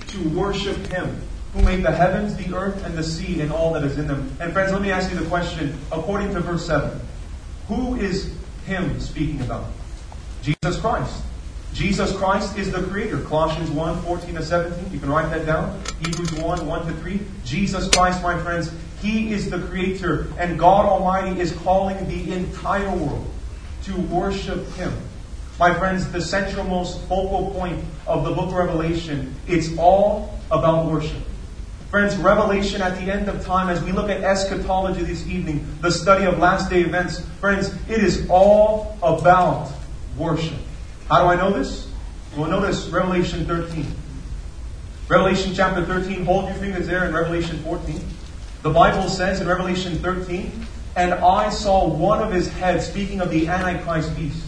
to worship Him who made the heavens, the earth, and the sea, and all that is in them. And friends, let me ask you the question, according to verse 7. Who is Him speaking about? Jesus Christ. Jesus Christ is the Creator. Colossians 1, 14 to 17. You can write that down. Hebrews 1, 1 to 3. Jesus Christ, my friends, He is the Creator. And God Almighty is calling the entire world to worship Him. My friends, the centralmost focal point of the book of Revelation, it's all about worship. Friends, Revelation at the end of time, as we look at eschatology this evening, the study of last day events, friends, it is all about worship. How do I know this? Well, notice Revelation 13. Revelation chapter 13, hold your fingers there in Revelation 14. The Bible says in Revelation 13, and I saw one of his heads, speaking of the Antichrist beast,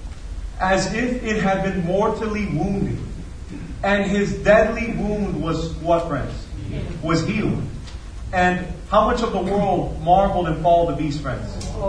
as if it had been mortally wounded. And his deadly wound was what, friends? Was healed. And how much of the world marveled and followed the beast, friends?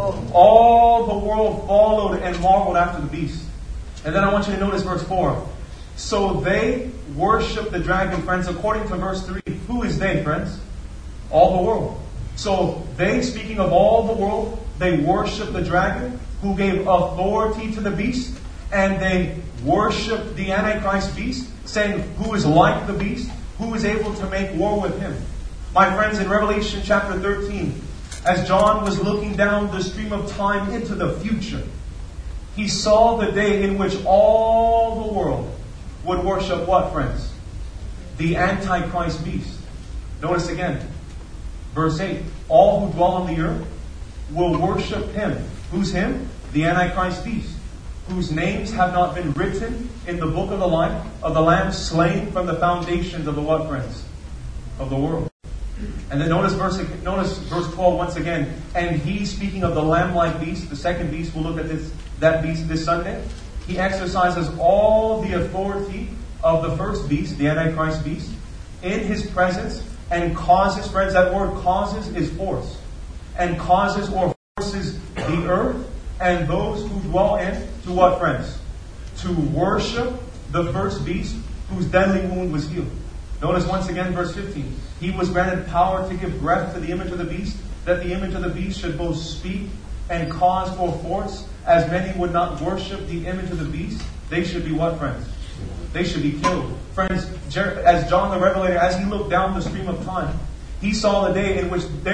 All the world followed and marveled after the beast. And then I want you to notice verse 4. So they worship the dragon, friends, according to verse 3. Who is they, friends? All the world. So they, speaking of all the world, they worship the dragon who gave authority to the beast. And they worship the Antichrist beast, saying, who is like the beast? Who is able to make war with him? My friends, in Revelation chapter 13, as John was looking down the stream of time into the future, he saw the day in which all the world would worship what, friends? The Antichrist beast. Notice again, verse 8. All who dwell on the earth will worship him. Who's him? The Antichrist beast, whose names have not been written in the book of the life of the Lamb slain from the foundations of the what, friends? Of the world. And then notice verse 12 once again. And he, speaking of the lamb-like beast, the second beast, we'll look at that beast this Sunday. He exercises all the authority of the first beast, the Antichrist beast, in his presence, and causes, friends, that word causes is force. And causes or forces the earth and those who dwell in to what, friends? To worship the first beast whose deadly wound was healed. Notice once again verse 15. He was granted power to give breath to the image of the beast, that the image of the beast should both speak and cause or force. As many would not worship the image of the beast, they should be what, friends? They should be killed. Friends, as John the Revelator, as he looked down the stream of time, he saw the day in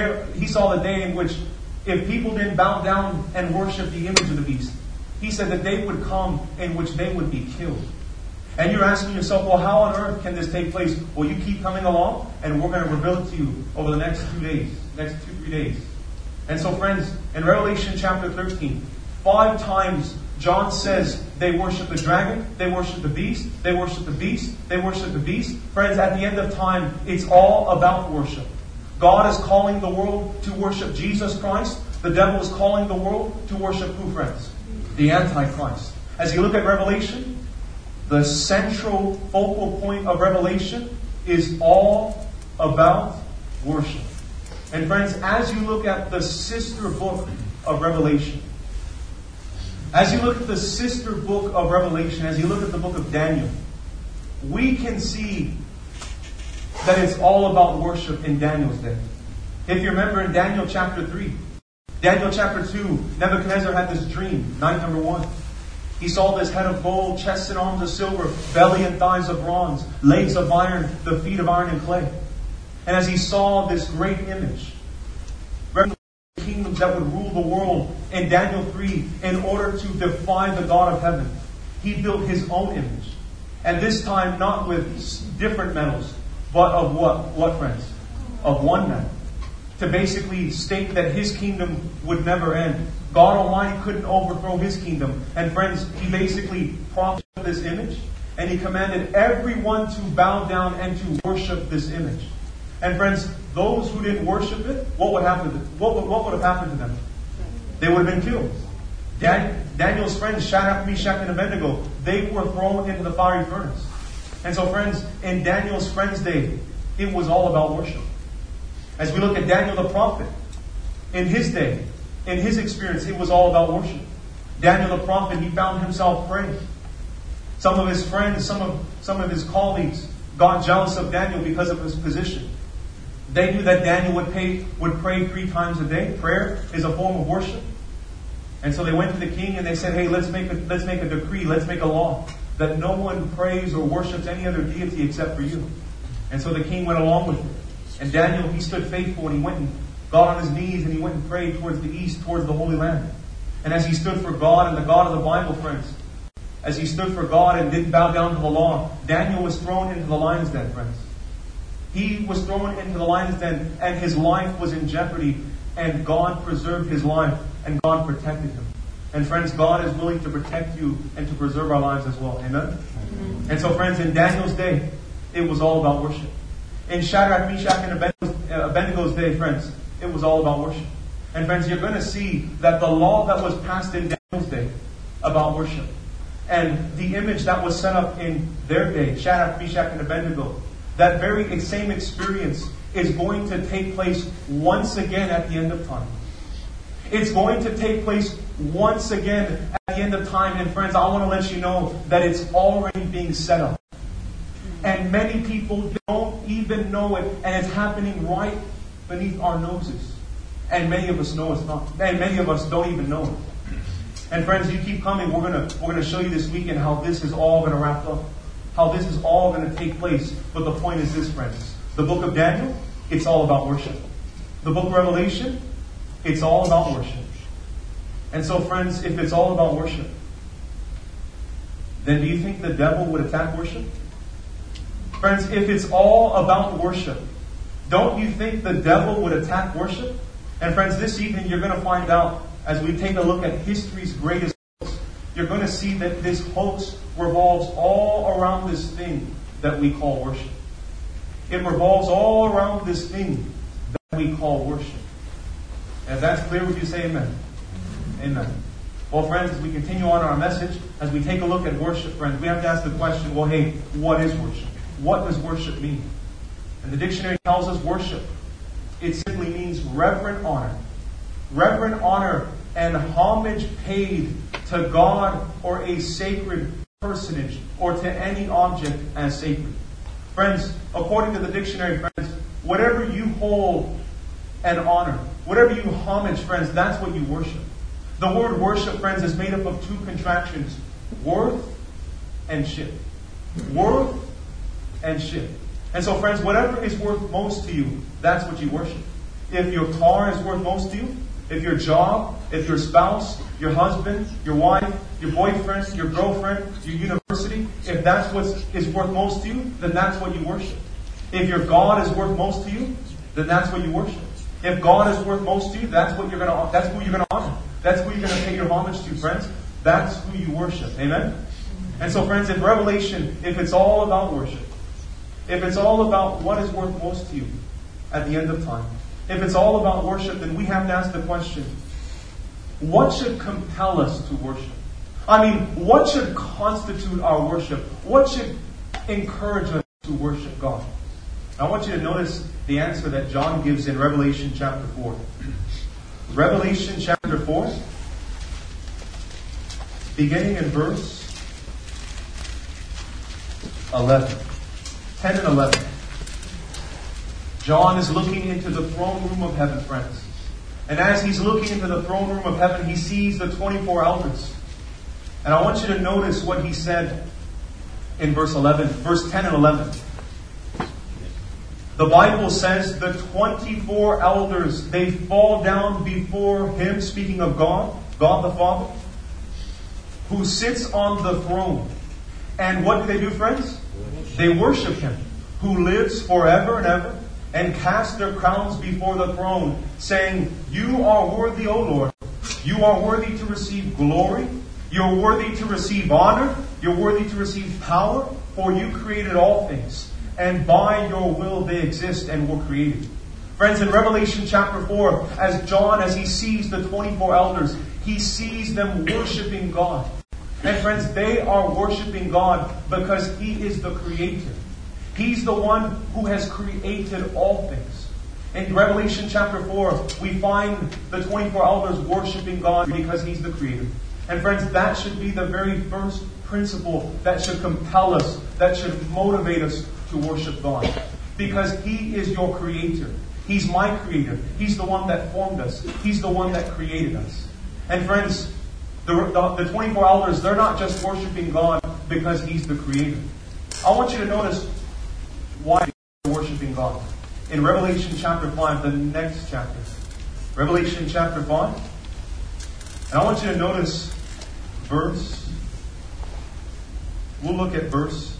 which if people didn't bow down and worship the image of the beast, he said that they would come in which they would be killed. And you're asking yourself, well, how on earth can this take place? Well, you keep coming along, and we're going to reveal it to you over the next 2 days, next 2-3 days. And so, friends, in Revelation chapter 13, 5 times John says they worship the dragon, they worship the beast, they worship the beast, they worship the beast. Friends, at the end of time, it's all about worship. God is calling the world to worship Jesus Christ. The devil is calling the world to worship who, friends? The Antichrist. As you look at Revelation, the central focal point of Revelation is all about worship. And friends, as you look at the sister book of Revelation, as you look at the sister book of Revelation, as you look at the book of Daniel, we can see that it's all about worship in Daniel's day. If you remember in Daniel chapter 3, Daniel chapter 2, Nebuchadnezzar had this dream, night number 1. He saw this head of gold, chest and arms of silver, belly and thighs of bronze, legs of iron, the feet of iron and clay. And as he saw this great image, kingdoms that would rule the world in Daniel 3, in order to defy the God of heaven, he built his own image. And this time not with different metals, but of what? What, friends? Of one metal. To basically state that his kingdom would never end. God Almighty couldn't overthrow his kingdom. And friends, he basically propped up this image, and he commanded everyone to bow down and to worship this image. And friends, those who didn't worship it, what would happen? What would have happened to them? They would have been killed. Daniel's friends, Shadrach, Meshach, and Abednego, they were thrown into the fiery furnace. And so, friends, in Daniel's friends' day, it was all about worship. As we look at Daniel the prophet, in his day, in his experience, it was all about worship. Daniel the prophet, he found himself praying. Some of his friends, some of his colleagues got jealous of Daniel because of his position. They knew that Daniel would pray 3 times a day. Prayer is a form of worship. And so they went to the king and they said, hey, let's make a decree, let's make a law that no one prays or worships any other deity except for you. And so the king went along with it. And Daniel, he stood faithful and he went and got on his knees and he went and prayed towards the east, towards the Holy Land. And as he stood for God and the God of the Bible, friends, as he stood for God and didn't bow down to the law, Daniel was thrown into the lion's den, friends. He was thrown into the lion's den and his life was in jeopardy, and God preserved his life and God protected him. And friends, God is willing to protect you and to preserve our lives as well. Amen? And so friends, in Daniel's day, it was all about worship. In Shadrach, Meshach, and Abednego's day, friends, it was all about worship. And friends, you're going to see that the law that was passed in Daniel's day about worship and the image that was set up in their day, Shadrach, Meshach, and Abednego, that very same experience is going to take place once again at the end of time. It's going to take place once again at the end of time. And friends, I want to let you know that it's already being set up. And many people don't even know it, and it's happening right beneath our noses. And many of us know it's not. And many of us don't even know it. And friends, you keep coming. We're gonna show you this weekend how this is all going to wrap up. How this is all going to take place. But the point is this, friends. The book of Daniel, it's all about worship. The book of Revelation, it's all about worship. And so, friends, if it's all about worship, then do you think the devil would attack worship? Friends, if it's all about worship, don't you think the devil would attack worship? And friends, this evening you're going to find out, as we take a look at history's greatest hoax, you're going to see that this hoax revolves all around this thing that we call worship. It revolves all around this thing that we call worship. And if that's clear, would you say amen? Amen. Well, friends, as we continue on our message, as we take a look at worship, friends, we have to ask the question, well, hey, what is worship? What does worship mean? And the dictionary tells us worship. It simply means reverent honor. Reverent honor and homage paid to God or a sacred personage or to any object as sacred. Friends, according to the dictionary, friends, whatever you hold and honor, whatever you homage, friends, that's what you worship. The word worship, friends, is made up of 2 contractions, worth and ship. Worth and ship. And so, friends, whatever is worth most to you, that's what you worship. If your car is worth most to you, if your job, if your spouse, your husband, your wife, your boyfriend, your girlfriend, your university, if that's what is worth most to you, then that's what you worship. If your God is worth most to you, then that's what you worship. If God is worth most to you, that's who you're going to honor. That's who you're going to pay your homage to, friends. That's who you worship. Amen? And so, friends, in Revelation, if it's all about worship, if it's all about what is worth most to you at the end of time, if it's all about worship, then we have to ask the question, what should compel us to worship? I mean, what should constitute our worship? What should encourage us to worship God? I want you to notice the answer that John gives in Revelation chapter 4. Revelation chapter 4, beginning in verse 11. 10 and 11. John is looking into the throne room of heaven, friends. And as he's looking into the throne room of heaven, he sees the 24 elders. And I want you to notice what he said in verse 10 and 11. The Bible says the 24 elders, they fall down before him, speaking of God the Father, who sits on the throne. And what do they do, friends? They worship him, who lives forever and ever, and cast their crowns before the throne, saying, You are worthy, O Lord. You are worthy to receive glory. You're worthy to receive honor. You're worthy to receive power, for you created all things. And by your will they exist and were created. Friends, in Revelation chapter 4, as John, as he sees the 24 elders, he sees them worshiping God. And friends, they are worshiping God because he is the creator. He's the one who has created all things. In Revelation chapter 4, we find the 24 elders worshiping God because he's the creator. And friends, that should be the very first principle that should compel us, that should motivate us to worship God. Because He is your Creator. He's my Creator. He's the one that formed us. He's the one that created us. And friends, the 24 elders, they're not just worshiping God because He's the Creator. I want you to notice why they're worshiping God. In Revelation chapter 5, the next chapter. Revelation chapter 5. And I want you to notice we'll look at verse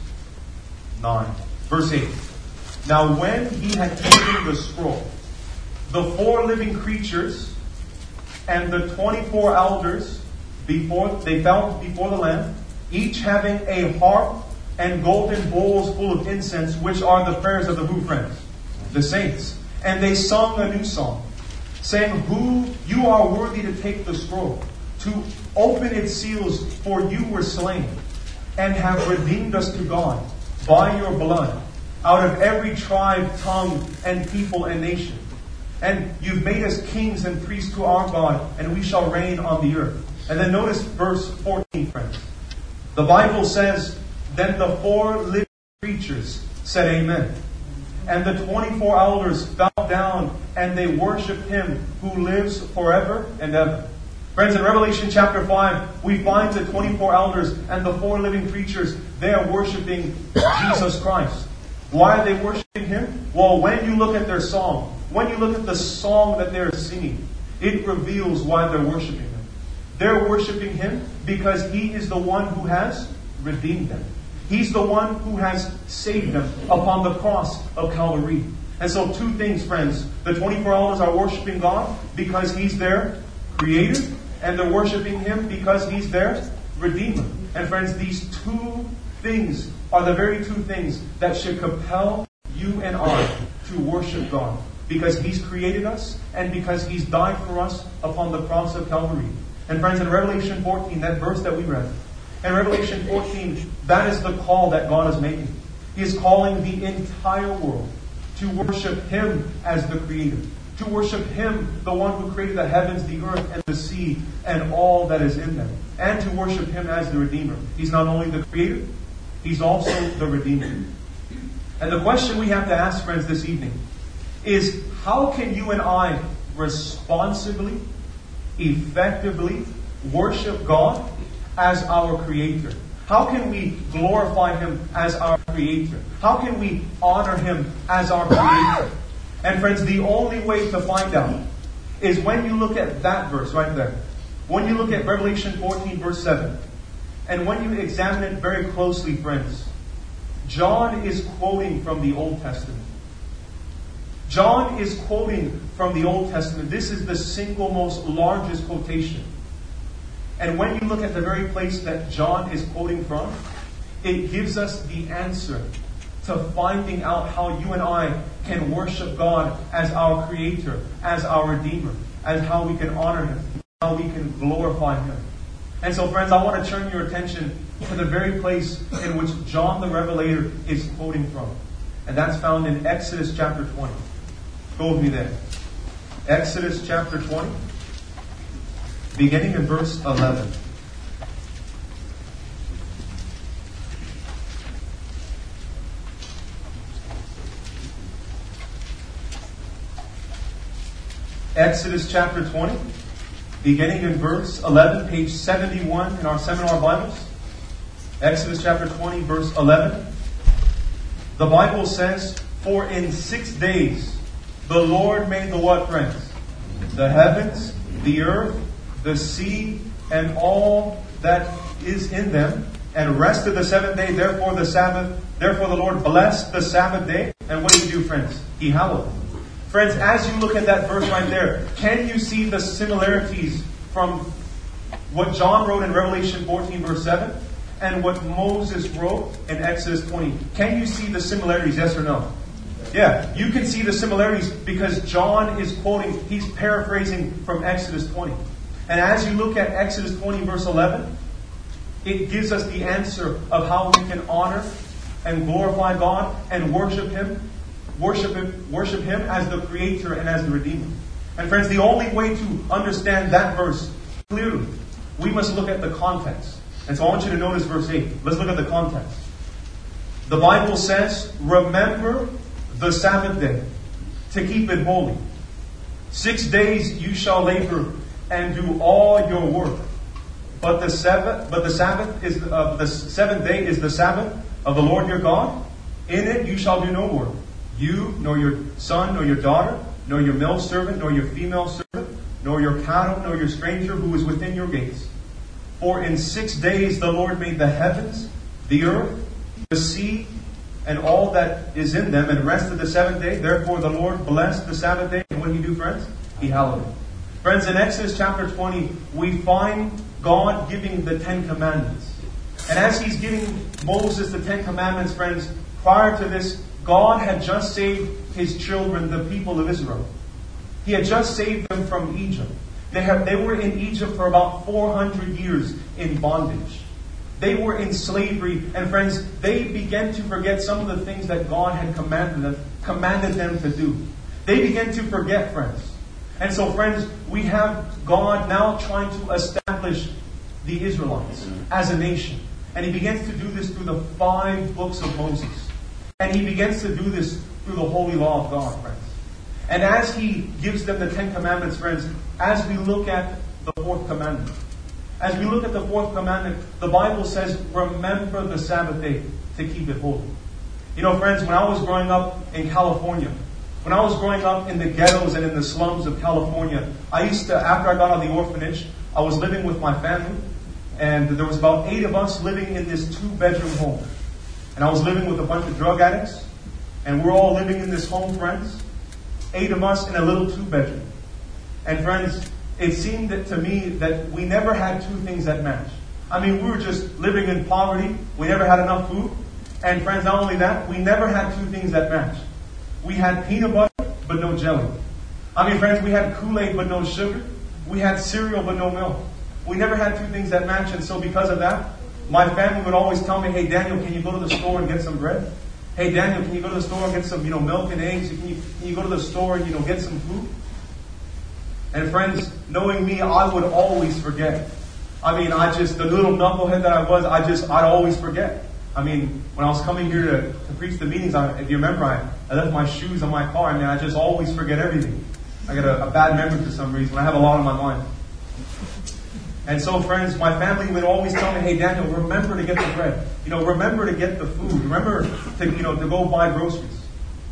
9. Verse 8. Now when He had taken the scroll, the 4 living creatures and the 24 elders they fell before the Lamb, each having a harp and golden bowls full of incense, which are the prayers of the who, friends? The saints. And they sung a new song, saying, "Who you are worthy to take the scroll, to open its seals, for you were slain, and have redeemed us to God by your blood, out of every tribe, tongue, and people and nation. And you've made us kings and priests to our God, and we shall reign on the earth." And then notice verse 14, friends. The Bible says, "Then the 4 living creatures said amen. And the 24 elders fell down, and they worshipped Him who lives forever and ever." Friends, in Revelation chapter 5, we find the 24 elders and the 4 living creatures. They are worshiping Jesus Christ. Why are they worshiping Him? Well, when you look at their song, when you look at the song that they're singing, it reveals why they're worshiping Him. They're worshiping Him because He is the one who has redeemed them. He's the one who has saved them upon the cross of Calvary. And so 2 things, friends. The 24 elders are worshiping God because He's their Creator, and they're worshiping Him because He's their Redeemer. And friends, these 2 things are the very 2 things that should compel you and I to worship God. Because He's created us, and because He's died for us upon the cross of Calvary. And friends, in Revelation 14, that verse that we read, in Revelation 14, that is the call that God is making. He is calling the entire world to worship Him as the Creator. To worship Him, the one who created the heavens, the earth, and the sea, and all that is in them. And to worship Him as the Redeemer. He's not only the Creator, He's also the Redeemer. And the question we have to ask, friends, this evening is, how can you and I responsibly, effectively worship God as our Creator? How can we glorify Him as our Creator? How can we honor Him as our Creator? And friends, the only way to find out is when you look at that verse right there. When you look at Revelation 14, verse 7. And when you examine it very closely, friends, John is quoting from the Old Testament. John is quoting from the Old Testament. This is the single most largest quotation. And when you look at the very place that John is quoting from, it gives us the answer to finding out how you and I can worship God as our Creator, as our Redeemer, and how we can honor Him, how we can glorify Him. And so, friends, I want to turn your attention to the very place in which John the Revelator is quoting from. And that's found in Exodus chapter 20. Go with me there. Exodus chapter 20, beginning in verse 11. Exodus chapter 20, beginning in verse 11, page 71 in our seminar Bibles. Exodus chapter 20, verse 11. The Bible says, "For in 6 days the Lord made the" what, friends? "The heavens, the earth, the sea, and all that is in them, and rested the 7th day. Therefore the Lord blessed the Sabbath day." And what did He do, friends? He hallowed it. Friends, as you look at that verse right there, can you see the similarities from what John wrote in Revelation 14, verse 7, and what Moses wrote in Exodus 20? Can you see the similarities, yes or no? Yeah, you can see the similarities because John is quoting, he's paraphrasing from Exodus 20. And as you look at Exodus 20, verse 11, it gives us the answer of how we can honor and glorify God and worship Him as the Creator and as the Redeemer. And friends, the only way to understand that verse clearly, we must look at the context. And so I want you to notice verse 8. Let's look at the context. The Bible says, remember the Sabbath day to keep it holy. 6 days you shall labor and do all your work. But the seventh day is the Sabbath of the Lord your God. In it you shall do no work. You, nor your son, nor your daughter, nor your male servant, nor your female servant, nor your cattle, nor your stranger who is within your gates. For in 6 days the Lord made the heavens, the earth, the sea, and all that is in them, and rested the seventh day. Therefore the Lord blessed the Sabbath day. And what did He do, friends? He hallowed it. Friends, in Exodus chapter 20, we find God giving the 10 Commandments. And as He's giving Moses the 10 Commandments, friends, prior to this, God had just saved His children, the people of Israel. He had just saved them from Egypt. They were in Egypt for about 400 years in bondage. They were in slavery. And friends, they began to forget some of the things that God had commanded them to do. They began to forget, friends. And so, friends, we have God now trying to establish the Israelites as a nation. And He begins to do this through the 5 books of Moses. And He begins to do this through the holy law of God, friends. And as He gives them the 10 Commandments, friends, as we look at the 4th commandment, as we look at the 4th commandment, the Bible says, remember the Sabbath day to keep it holy. You know, friends, when I was growing up in California, when I was growing up in the ghettos and in the slums of California, I used to, after I got out of the orphanage, I was living with my family, and there was about 8 of us living in this 2-bedroom home. And I was living with a bunch of drug addicts, and we're all living in this home, friends. 8 of us in a little 2-bedroom. And friends, it seemed to me that we never had 2 things that matched. I mean, we were just living in poverty. We never had enough food. And friends, not only that, we never had 2 things that matched. We had peanut butter, but no jelly. I mean, friends, we had Kool-Aid, but no sugar. We had cereal, but no milk. We never had 2 things that matched. And so because of that, my family would always tell me, hey, Daniel, can you go to the store and get some bread? Hey, Daniel, can you go to the store and get some, milk and eggs? Can you go to the store and, get some food? And friends, knowing me, I would always forget. I mean, the little knucklehead that I was, I'd always forget. I mean, when I was coming here to preach the meetings, if you remember, I left my shoes on my car. I mean, I just always forget everything. I got a bad memory for some reason. I have a lot on my mind. And so, friends, my family would always tell me, hey, Daniel, remember to get the bread. Remember to get the food. Remember to go buy groceries.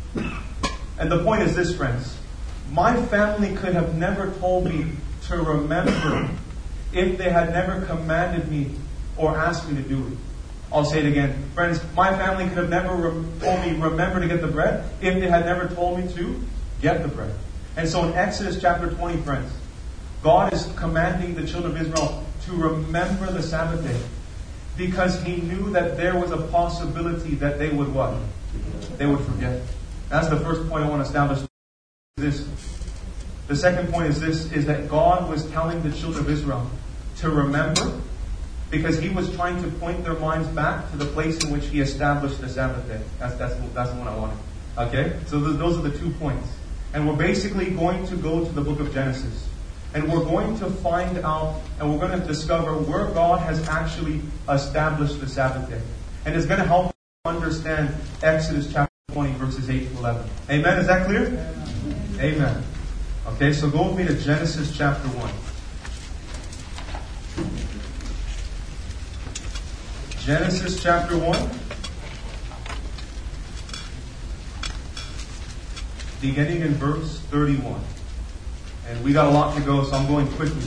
And the point is this, friends. My family could have never told me to remember if they had never commanded me or asked me to do it. I'll say it again. Friends, my family could have never told me, remember to get the bread, if they had never told me to get the bread. And so in Exodus chapter 20, friends, God is commanding the children of Israel to remember the Sabbath day because He knew that there was a possibility that they would what? They would forget. That's the first point I want to establish. The second point is that God was telling the children of Israel to remember because He was trying to point their minds back to the place in which He established the Sabbath day. That's the one I wanted. Okay? So those are the 2 points. And we're basically going to go to the book of Genesis. And we're going to find out and we're going to discover where God has actually established the Sabbath day. And it's going to help us understand Exodus chapter 20 verses 8 to 11. Amen? Is that clear? Amen. Okay, so go with me to Genesis chapter 1. Genesis chapter 1. Beginning in verse 31. And we got a lot to go, so I'm going quickly.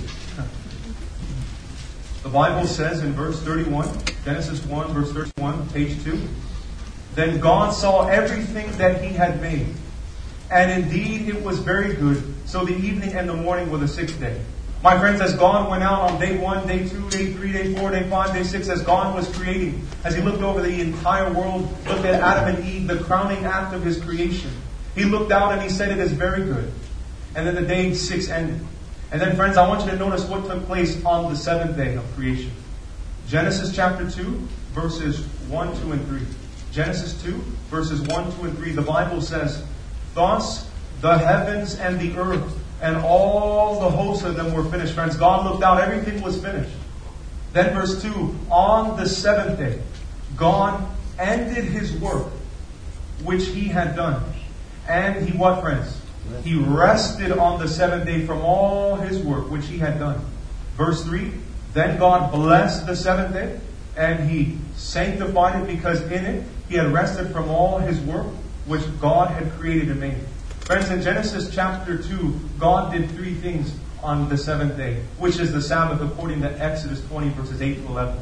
The Bible says in verse 31, Genesis 1, verse 31, page 2, Then God saw everything that He had made, and indeed it was very good. So the evening and the morning were the 6th day. My friends, as God went out on day 1, day 2, day 3, day 4, day 5, day 6, as God was creating, as He looked over the entire world, looked at Adam and Eve, the crowning act of His creation, He looked out and He said, it is very good. And then the day 6 ended. And then, friends, I want you to notice what took place on the 7th day of creation. Genesis chapter 2, verses 1, 2, and 3. Genesis 2, verses 1, 2, and 3. The Bible says, Thus the heavens and the earth and all the hosts of them were finished. Friends, God looked out. Everything was finished. Then verse 2, On the 7th day, God ended his work which he had done. And he what, friends? He rested on the seventh day from all his work which he had done. Verse 3, then God blessed the seventh day, and he sanctified it, because in it he had rested from all his work which God had created and made. Friends, in Genesis chapter 2, God did three things on the seventh day, which is the Sabbath according to Exodus 20 verses 8 to 11.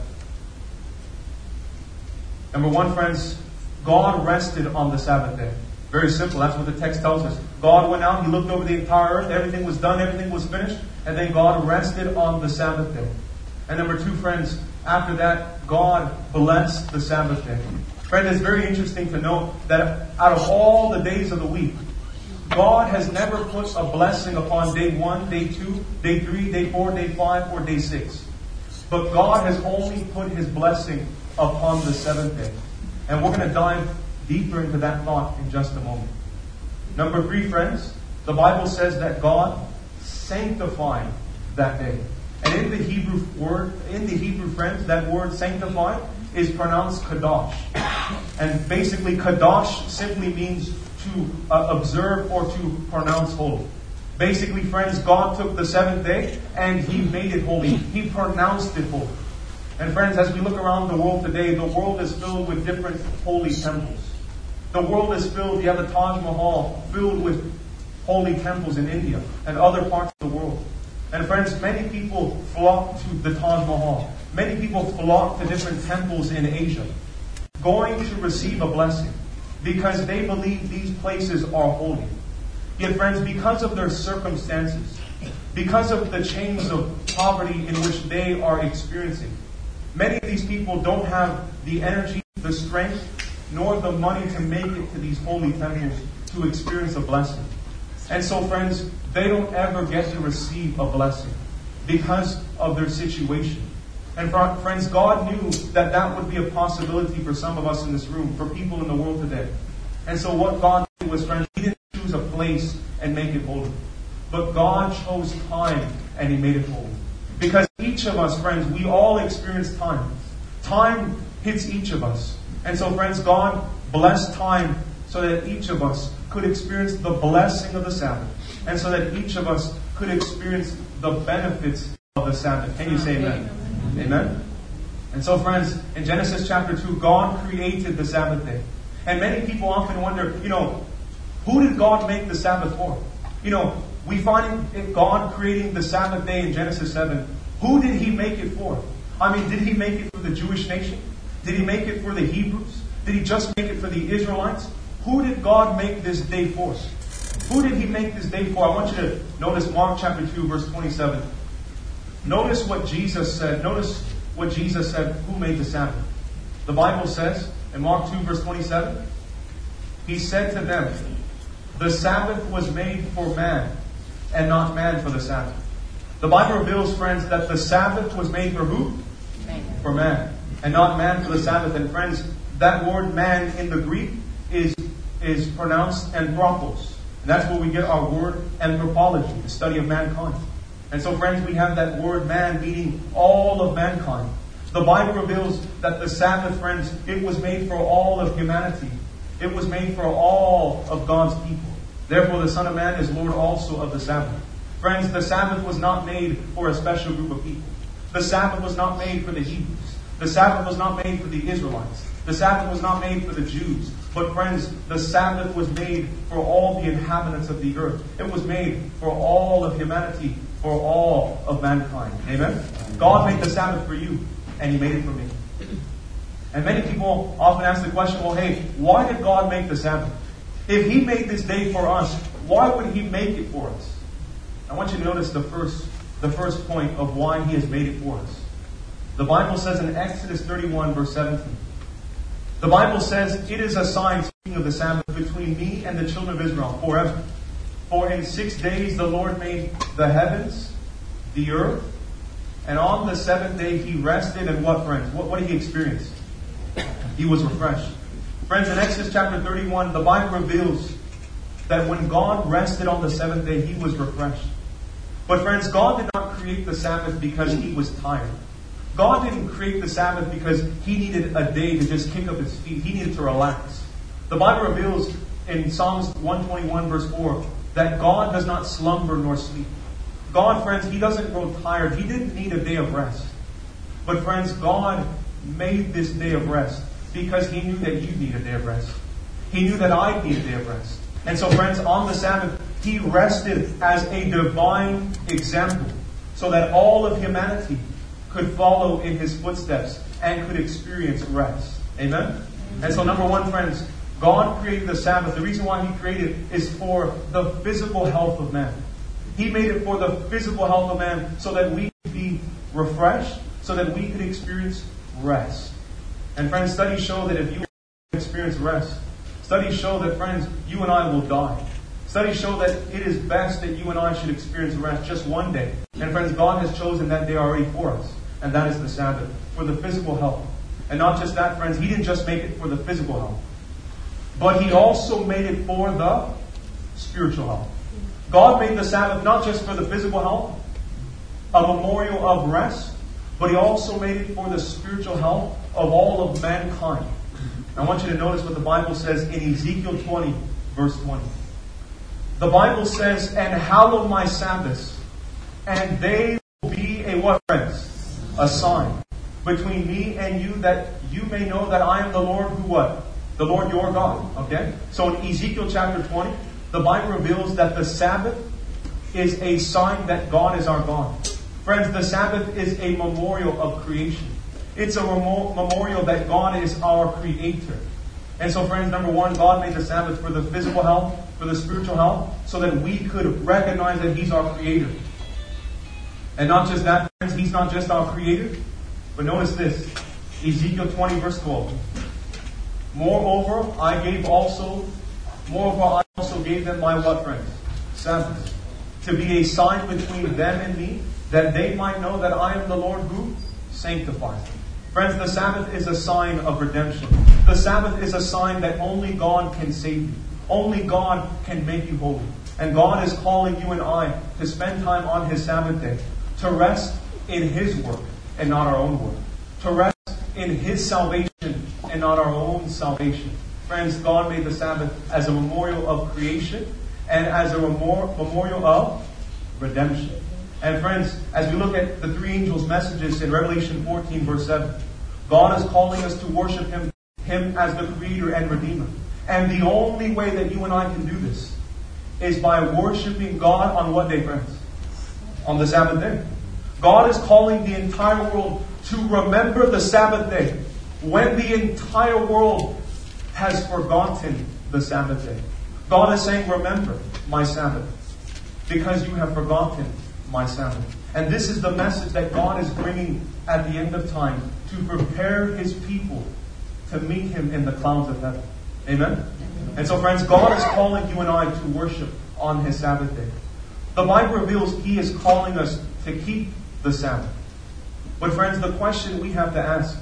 Number one, friends, God rested on the Sabbath day. Very simple. That's what the text tells us. God went out, he looked over the entire earth, everything was done, everything was finished, and then God rested on the Sabbath day. And number two, friends, after that, God blessed the Sabbath day. Friend, it's very interesting to note that out of all the days of the week, God has never put a blessing upon day 1, day 2, day 3, day 4, day 5, or day 6. But God has only put his blessing upon the seventh day. And we're going to dive deeper into that thought in just a moment. Number 3, friends, the Bible says that God sanctified that day. And in the Hebrew, friends, that word sanctified is pronounced kadosh. And basically, kadosh simply means to observe or to pronounce holy. Basically, friends, God took the seventh day and he made it holy. He pronounced it holy. And friends, as we look around the world today, the world is filled with different holy temples. The world is filled, you have the Taj Mahal, filled with holy temples in India and other parts of the world. And friends, many people flock to the Taj Mahal. Many people flock to different temples in Asia, going to receive a blessing, because they believe these places are holy. Yet friends, because of their circumstances, because of the chains of poverty in which they are experiencing, many of these people don't have the energy, the strength, nor the money to make it to these holy temples to experience a blessing. And so, friends, they don't ever get to receive a blessing because of their situation. And friends, God knew that that would be a possibility for some of us in this room, for people in the world today. And so what God did was, friends, he didn't choose a place and make it holy. But God chose time and he made it holy. Because each of us, friends, we all experience time. Time hits each of us. And so, friends, God blessed time so that each of us could experience the blessing of the Sabbath. And so that each of us could experience the benefits of the Sabbath. Can you say amen? Amen? And so, friends, in Genesis chapter 2, God created the Sabbath day. And many people often wonder, who did God make the Sabbath for? We find God creating the Sabbath day in Genesis 7. Who did he make it for? Did he make it for the Jewish nation? Did he make it for the Hebrews? Did he just make it for the Israelites? Who did God make this day for? Who did he make this day for? I want you to notice Mark chapter 2, verse 27. Notice what Jesus said. Notice what Jesus said, who made the Sabbath. The Bible says, in Mark 2, verse 27, he said to them, the Sabbath was made for man, and not man for the Sabbath. The Bible reveals, friends, that the Sabbath was made for who? For man, and not man for the Sabbath. And friends, that word man in the Greek is pronounced anthropos. And that's where we get our word anthropology, the study of mankind. And so, friends, we have that word man meaning all of mankind. The Bible reveals that the Sabbath, friends, it was made for all of humanity. It was made for all of God's people. Therefore, the Son of Man is Lord also of the Sabbath. Friends, the Sabbath was not made for a special group of people. The Sabbath was not made for the Hebrews. The Sabbath was not made for the Israelites. The Sabbath was not made for the Jews. But friends, the Sabbath was made for all the inhabitants of the earth. It was made for all of humanity, for all of mankind. Amen? God made the Sabbath for you, and he made it for me. And many people often ask the question, well, hey, why did God make the Sabbath? If he made this day for us, why would he make it for us? I want you to notice the first point of why he has made it for us. The Bible says in Exodus 31, verse 17, the Bible says, it is a sign, speaking of the Sabbath, between me and the children of Israel forever. For in 6 days the Lord made the heavens, the earth, and on the seventh day he rested. And what, friends? What did he experience? He was refreshed. Friends, in Exodus chapter 31, the Bible reveals that when God rested on the seventh day, he was refreshed. But friends, God did not create the Sabbath because he was tired. God didn't create the Sabbath because He needed a day to just kick up His feet. He needed to relax. The Bible reveals in Psalms 121 verse 4 that God does not slumber nor sleep. God, friends, He doesn't grow tired. He didn't need a day of rest. But friends, God made this day of rest because He knew that you need a day of rest. He knew that I need a day of rest. And so, friends, on the Sabbath, He rested as a divine example so that all of humanity could follow in His footsteps and could experience rest. Amen? And so, number one, friends, God created the Sabbath. The reason why He created it is for the physical health of man. He made it for the physical health of man so that we could be refreshed, so that we could experience rest. And friends, studies show that if you experience rest, studies show that, friends, you and I will die. Studies show that it is best that you and I should experience rest just one day. And friends, God has chosen that day already for us. And that is the Sabbath, for the physical health. And not just that, friends, He didn't just make it for the physical health, but He also made it for the spiritual health. God made the Sabbath not just for the physical health, a memorial of rest, but He also made it for the spiritual health of all of mankind. I want you to notice what the Bible says in Ezekiel 20, verse 20. The Bible says, "And hallow my Sabbaths, and they will be a" what, friends? "A sign between me and you, that you may know that I am the Lord who" what? "The Lord your God." Okay? So in Ezekiel chapter 20, the Bible reveals that the Sabbath is a sign that God is our God. Friends, the Sabbath is a memorial of creation. It's a memorial that God is our Creator. And so, friends, number one, God made the Sabbath for the physical health, for the spiritual health, so that we could recognize that He's our Creator. And not just that, friends, He's not just our Creator, but notice this, Ezekiel 20, verse 12. Moreover, I also gave them my" what, friends? "Sabbath, to be a sign between them and me, that they might know that I am the Lord who sanctifies them." Friends, the Sabbath is a sign of redemption. The Sabbath is a sign that only God can save you. Only God can make you holy. And God is calling you and I to spend time on His Sabbath day, to rest in His work and not our own work. To rest in His salvation and not our own salvation. Friends, God made the Sabbath as a memorial of creation and as a memorial of redemption. And friends, as we look at the three angels' messages in Revelation 14, verse 7, God is calling us to worship Him as the Creator and Redeemer. And the only way that you and I can do this is by worshiping God on what day, friends? On the Sabbath day. God is calling the entire world to remember the Sabbath day when the entire world has forgotten the Sabbath day. God is saying, remember my Sabbath, because you have forgotten my Sabbath. And this is the message that God is bringing at the end of time to prepare His people to meet Him in the clouds of heaven. Amen? And so, friends, God is calling you and I to worship on His Sabbath day. The Bible reveals He is calling us to keep the Sabbath. But friends, the question we have to ask,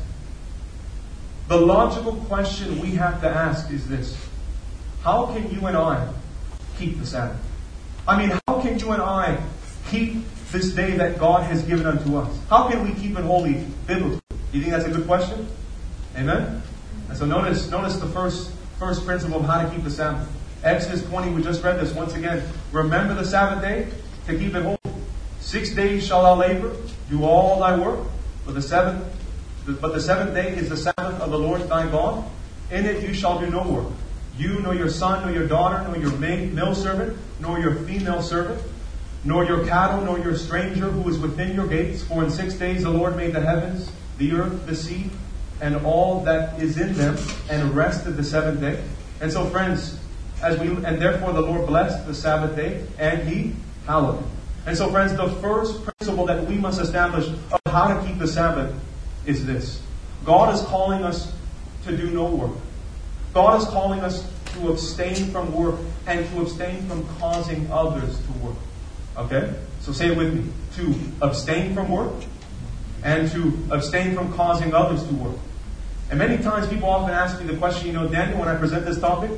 the logical question we have to ask is this: how can you and I keep the Sabbath? I mean, how can you and I keep this day that God has given unto us? How can we keep it holy biblically? Do you think that's a good question? Amen? And so notice the first principle of how to keep the Sabbath. Exodus 20, we just read this once again. Remember the Sabbath day to keep it holy. 6 days shalt thou labor, do all thy work, but the seventh day is the Sabbath of the Lord thy God. In it you shall do no work. You, nor your son, nor your daughter, nor your male servant, nor your female servant, nor your cattle, nor your stranger who is within your gates. For in 6 days the Lord made the heavens, the earth, the sea, and all that is in them, and rested the seventh day. And so, friends, and therefore the Lord blessed the Sabbath day, and He hallowed it. And so, friends, the first principle that we must establish of how to keep the Sabbath is this: God is calling us to do no work. God is calling us to abstain from work and to abstain from causing others to work. Okay? So say it with me. To abstain from work and to abstain from causing others to work. And many times people often ask me the question, Daniel, when I present this topic,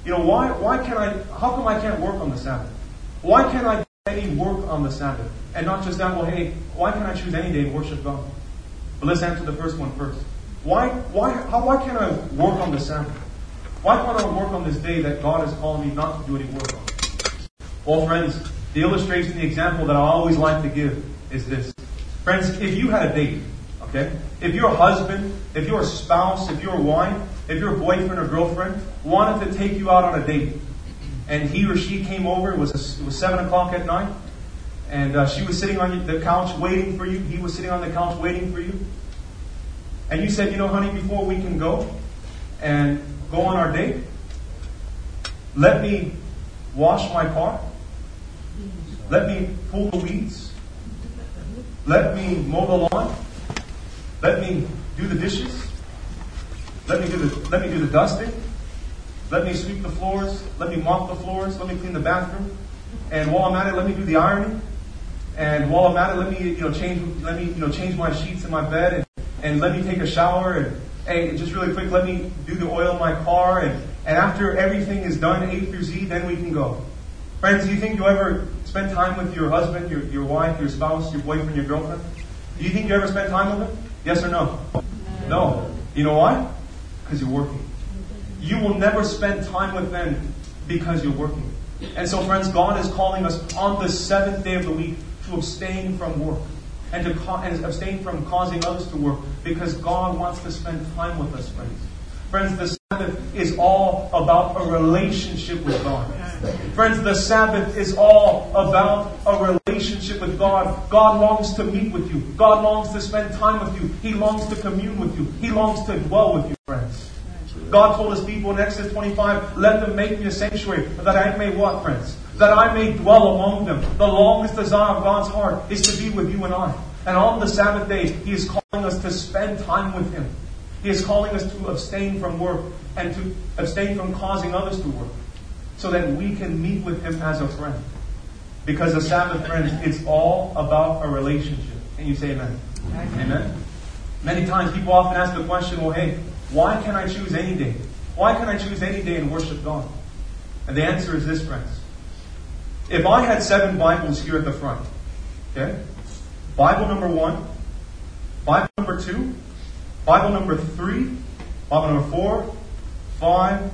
how come I can't work on the Sabbath? Why can't I do any work on the Sabbath? And not just that, why can't I choose any day and worship God? But let's answer the first one first. Why can't I work on the Sabbath? Why can't I work on this day that God is calling me not to do any work on? Well, friends, the illustration, the example that I always like to give is this. Friends, if you had a date, okay? If your husband, if your spouse, if your wife, if your boyfriend or girlfriend wanted to take you out on a date, and he or she came over, it was 7 o'clock at night, and she was sitting on the couch waiting for you, he was sitting on the couch waiting for you, and you said, honey, before we can go and go on our date, let me wash my car, let me pull the weeds, let me mow the lawn, let me do the dishes, let me do the dusting, let me sweep the floors, let me mop the floors, let me clean the bathroom, and while I'm at it, let me do the ironing, and while I'm at it, let me change my sheets in my bed, and let me take a shower, and just really quick, let me do the oil in my car, and after everything is done, A through Z, then we can go. Friends, do you think you'll ever spend time with your husband, your wife, your spouse, your boyfriend, your girlfriend? Do you think you ever spend time with them? Yes or no? No. You know why? Because you're working. You will never spend time with them because you're working. And so, friends, God is calling us on the 7th day of the week to abstain from work and to abstain from causing others to work, because God wants to spend time with us, friends. Friends, the Sabbath is all about a relationship with God. Friends, the Sabbath is all about a relationship with God. God longs to meet with you. God longs to spend time with you. He longs to commune with you. He longs to dwell with you, friends. God told His people in Exodus 25, let them make me a sanctuary, that I may what, friends? That I may dwell among them. The longest desire of God's heart is to be with you and I. And on the Sabbath day, He is calling us to spend time with Him. He is calling us to abstain from work and to abstain from causing others to work, so that we can meet with Him as a friend. Because the Sabbath, friends, it's all about a relationship. Can you say amen? Amen? Many times people often ask the question, well, hey, why can't I choose any day? Why can't I choose any day and worship God? And the answer is this, friends. If I had 7 Bibles here at the front, okay? Bible number 1, Bible number 2, Bible number 3, Bible number 4, 5,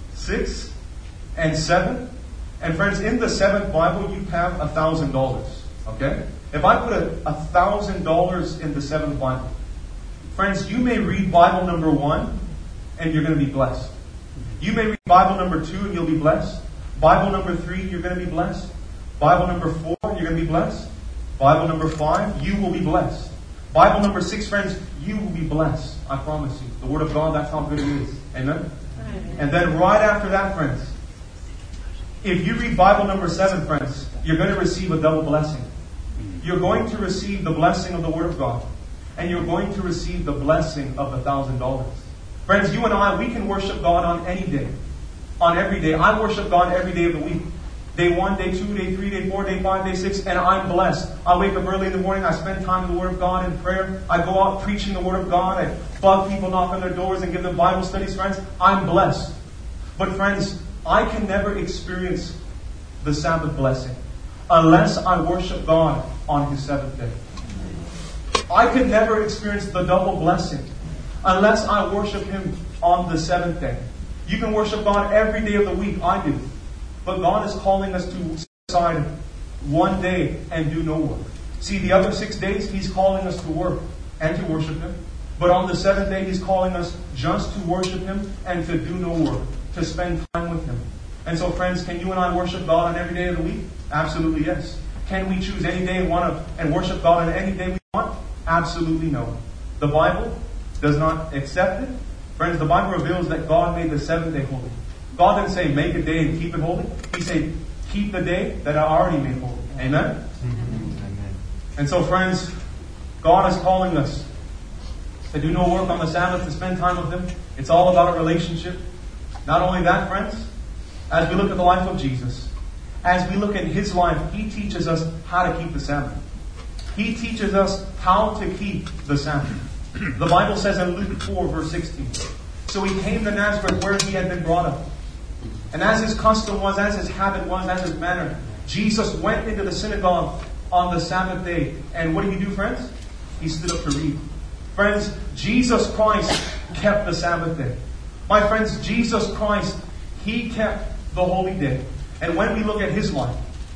6, and 7. And friends, in the 7th Bible, you have $1,000. Okay? If I put $1,000 in the 7th Bible, friends, you may read Bible number 1 and you're going to be blessed. You may read Bible number 2 and you'll be blessed. Bible number 3, you're going to be blessed. Bible number 4, you're going to be blessed. Bible number 5, you will be blessed. Bible number 6, friends, you will be blessed. I promise you. The Word of God, that's how good it is. Amen? And then right after that, friends, if you read Bible number 7, friends, you're going to receive a double blessing. You're going to receive the blessing of the Word of God. And you're going to receive the blessing of the $1,000. Friends, you and I, we can worship God on any day. On every day. I worship God every day of the week. Day 1, day 2, day 3, day 4, day 5, day 6, and I'm blessed. I wake up early in the morning, I spend time in the Word of God in prayer. I go out preaching the Word of God. I bug people, knock on their doors, and give them Bible studies, friends. I'm blessed. But friends, I can never experience the Sabbath blessing unless I worship God on His 7th day. I can never experience the double blessing unless I worship Him on the 7th day. You can worship God every day of the week. I do. But God is calling us to set aside one day and do no work. See, the other 6 days, He's calling us to work and to worship Him. But on the 7th day, He's calling us just to worship Him and to do no work, to spend time with Him. And so, friends, can you and I worship God on every day of the week? Absolutely yes. Can we choose any day and worship God on any day we want? Absolutely no. The Bible does not accept it. Friends, the Bible reveals that God made the 7th day holy. God didn't say, make a day and keep it holy. He said, keep the day that I already made holy. Amen? Amen. And so, friends, God is calling us to do no work on the Sabbath, to spend time with Him. It's all about a relationship. Not only that, friends, as we look at the life of Jesus, as we look at His life, He teaches us how to keep the Sabbath. He teaches us how to keep the Sabbath. The Bible says in Luke 4, verse 16, so He came to Nazareth where He had been brought up. And as His custom was, as His habit was, as His manner, Jesus went into the synagogue on the Sabbath day. And what did He do, friends? He stood up to read. Friends, Jesus Christ kept the Sabbath day. My friends, Jesus Christ, He kept the holy day. And when we look at His life,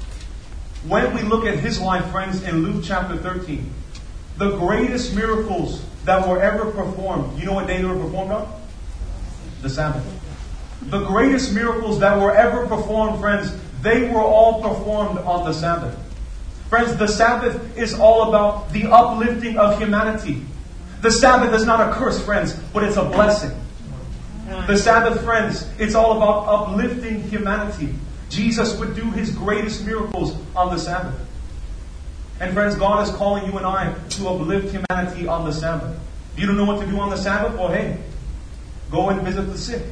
friends, in Luke chapter 13, the greatest miracles that were ever performed, you know what day they were performed on? The Sabbath. The greatest miracles that were ever performed, friends, they were all performed on the Sabbath. Friends, the Sabbath is all about the uplifting of humanity. The Sabbath is not a curse, friends, but it's a blessing. The Sabbath, friends, it's all about uplifting humanity. Jesus would do His greatest miracles on the Sabbath. And friends, God is calling you and I to uplift humanity on the Sabbath. If you don't know what to do on the Sabbath, well, hey, go and visit the sick.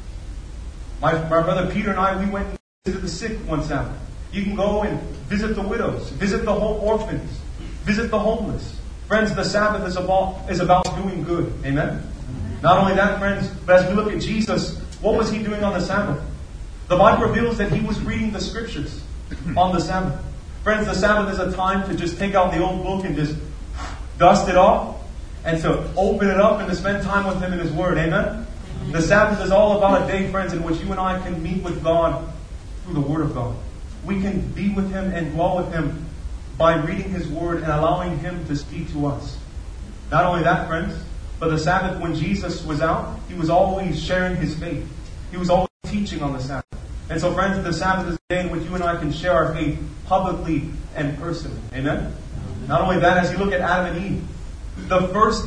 My brother Peter and I, we went and visited the sick one Sabbath. You can go and visit the widows, visit the orphans, visit the homeless. Friends, the Sabbath is about doing good. Amen? Not only that, friends, but as we look at Jesus, what was He doing on the Sabbath? The Bible reveals that He was reading the Scriptures on the Sabbath. Friends, the Sabbath is a time to just take out the old book and just dust it off, and to open it up and to spend time with Him in His Word. Amen? The Sabbath is all about a day, friends, in which you and I can meet with God through the Word of God. We can be with Him and dwell with Him by reading His Word and allowing Him to speak to us. Not only that, friends, but the Sabbath, when Jesus was out, He was always sharing His faith. He was always teaching on the Sabbath. And so, friends, the Sabbath is a day in which you and I can share our faith publicly and personally. Amen? Not only that, as you look at Adam and Eve, the first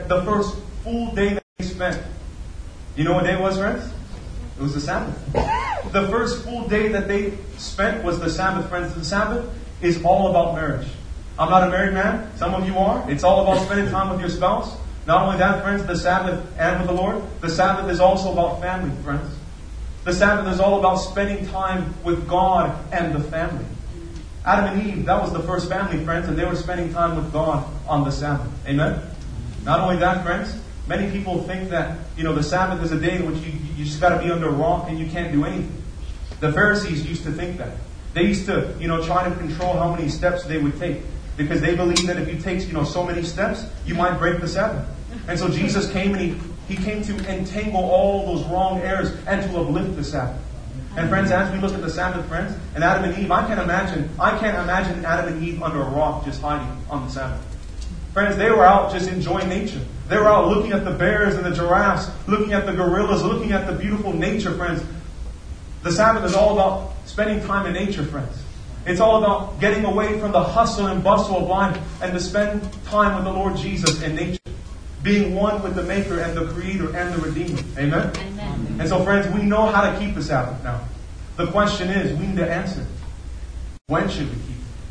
full day that they spent, you know what day it was, friends? It was the Sabbath. The first full day that they spent was the Sabbath, friends. The Sabbath is all about marriage. I'm not a married man. Some of you are. It's all about spending time with your spouse. Not only that, friends, the Sabbath and with the Lord, the Sabbath is also about family, friends. The Sabbath is all about spending time with God and the family. Adam and Eve, that was the first family, friends, and they were spending time with God on the Sabbath. Amen? Not only that, friends, many people think that, the Sabbath is a day in which you just got to be under a rock and you can't do anything. The Pharisees used to think that. They used to, try to control how many steps they would take. Because they believed that if you take, so many steps, you might break the Sabbath. And so Jesus came and He came to entangle all those wrong errors and to uplift the Sabbath. And friends, as we look at the Sabbath, friends, and Adam and Eve, I can't imagine Adam and Eve under a rock just hiding on the Sabbath. Friends, they were out just enjoying nature. They were out looking at the bears and the giraffes, looking at the gorillas, looking at the beautiful nature, friends. The Sabbath is all about spending time in nature, friends. It's all about getting away from the hustle and bustle of life and to spend time with the Lord Jesus in nature. Being one with the Maker and the Creator and the Redeemer. Amen? Amen. And so, friends, we know how to keep the Sabbath now. The question is, we need to answer. When should we keep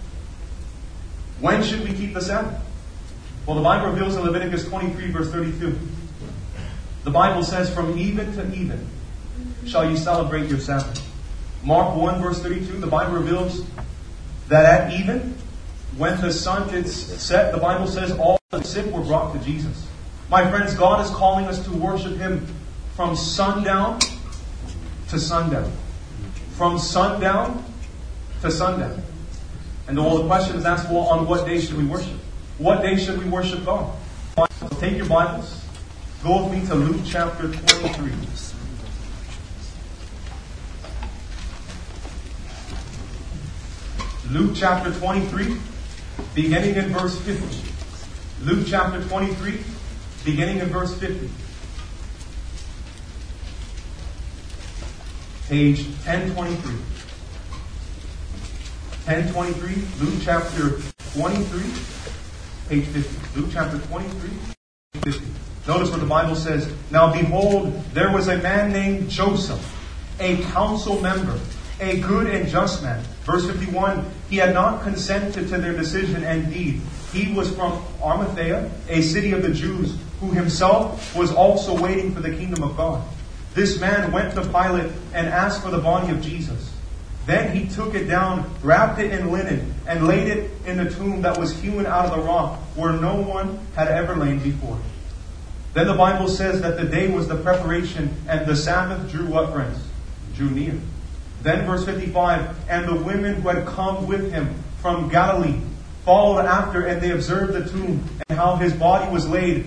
it? When should we keep the Sabbath? Well, the Bible reveals in Leviticus 23, verse 32. The Bible says, from even to even shall you celebrate your Sabbath. Mark 1, verse 32, the Bible reveals that at even, when the sun did set, the Bible says all the sick were brought to Jesus. My friends, God is calling us to worship Him from sundown to sundown. From sundown to sundown. And the question is asked, well, on what day should we worship? What day should we worship God? So take your Bibles. Go with me to Luke chapter 23. Luke chapter 23, beginning in verse 50. Luke chapter 23, beginning in verse 50. Page 1023. 1023, Luke chapter 23, page 50. Luke chapter 23, 50. Notice what the Bible says. Now behold, there was a man named Joseph, a council member, a good and just man. Verse 51, he had not consented to their decision and deed. He was from Arimathea, a city of the Jews, who himself was also waiting for the kingdom of God. This man went to Pilate and asked for the body of Jesus. Then he took it down, wrapped it in linen, and laid it in the tomb that was hewn out of the rock, where no one had ever lain before. Then the Bible says that the day was the preparation, and the Sabbath drew what, friends? Drew near. Then verse 55, and the women who had come with him from Galilee followed after, and they observed the tomb and how his body was laid,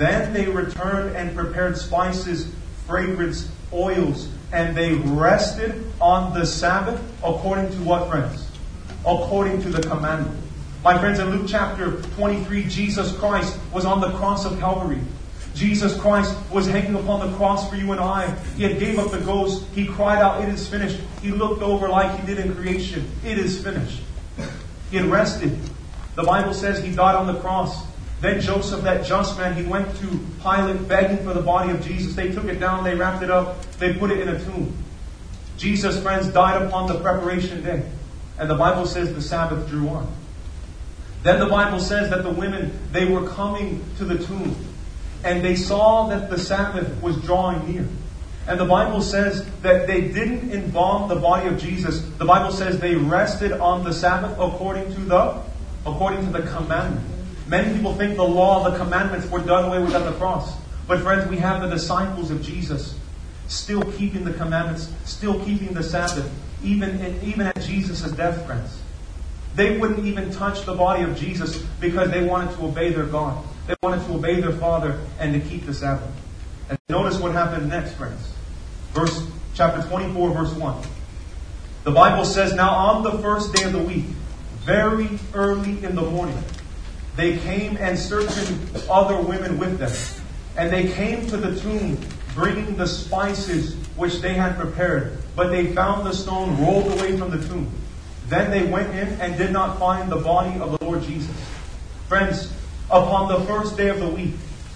Then they returned and prepared spices, fragrance, oils, and they rested on the Sabbath according to what, friends? According to the commandment. My friends, in Luke chapter 23, Jesus Christ was on the cross of Calvary. Jesus Christ was hanging upon the cross for you and I. He had gave up the ghost. He cried out, "It is finished." He looked over like He did in creation. It is finished. He had rested. The Bible says He died on the cross. Then Joseph, that just man, he went to Pilate begging for the body of Jesus. They took it down, they wrapped it up, they put it in a tomb. Jesus, friends, died upon the preparation day. And the Bible says the Sabbath drew on. Then the Bible says that the women, they were coming to the tomb. And they saw that the Sabbath was drawing near. And the Bible says that they didn't embalm the body of Jesus. The Bible says they rested on the Sabbath according to the commandment. Many people think the law, the commandments were done away with at the cross. But friends, we have the disciples of Jesus still keeping the commandments, still keeping the Sabbath, even at Jesus' death, friends. They wouldn't even touch the body of Jesus because they wanted to obey their God. They wanted to obey their Father and to keep the Sabbath. And notice what happened next, friends. Chapter 24, verse 1. The Bible says, "Now on the first day of the week, very early in the morning, they came and certain other women with them. And they came to the tomb, bringing the spices which they had prepared. But they found the stone rolled away from the tomb. Then they went in and did not find the body of the Lord Jesus." Friends, upon the first day of the week,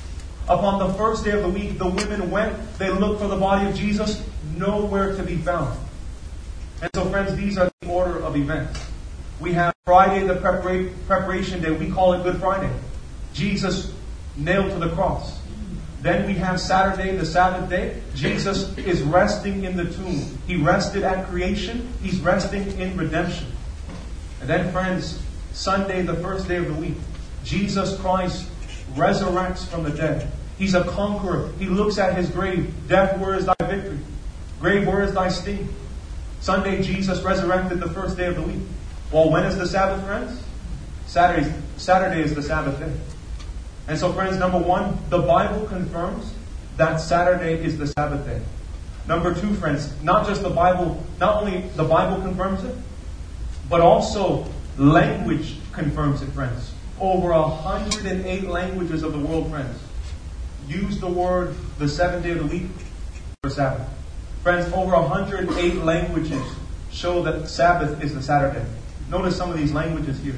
the women went, they looked for the body of Jesus, nowhere to be found. And so, friends, these are the order of events. We have Friday, the preparation day. We call it Good Friday. Jesus nailed to the cross. Then we have Saturday, the Sabbath day. Jesus is resting in the tomb. He rested at creation. He's resting in redemption. And then, friends, Sunday, the first day of the week, Jesus Christ resurrects from the dead. He's a conqueror. He looks at His grave. "Death, where is thy victory? Grave, where is thy sting?" Sunday, Jesus resurrected the first day of the week. Well, when is the Sabbath, friends? Saturday is the Sabbath day. And so, friends, number one, the Bible confirms that Saturday is the Sabbath day. Number two, friends, not only the Bible confirms it, but also language confirms it, friends. Over 108 languages of the world, friends, use the word the seventh day of the week for Sabbath. Friends, over 108 languages show that Sabbath is the Saturday. Notice some of these languages here.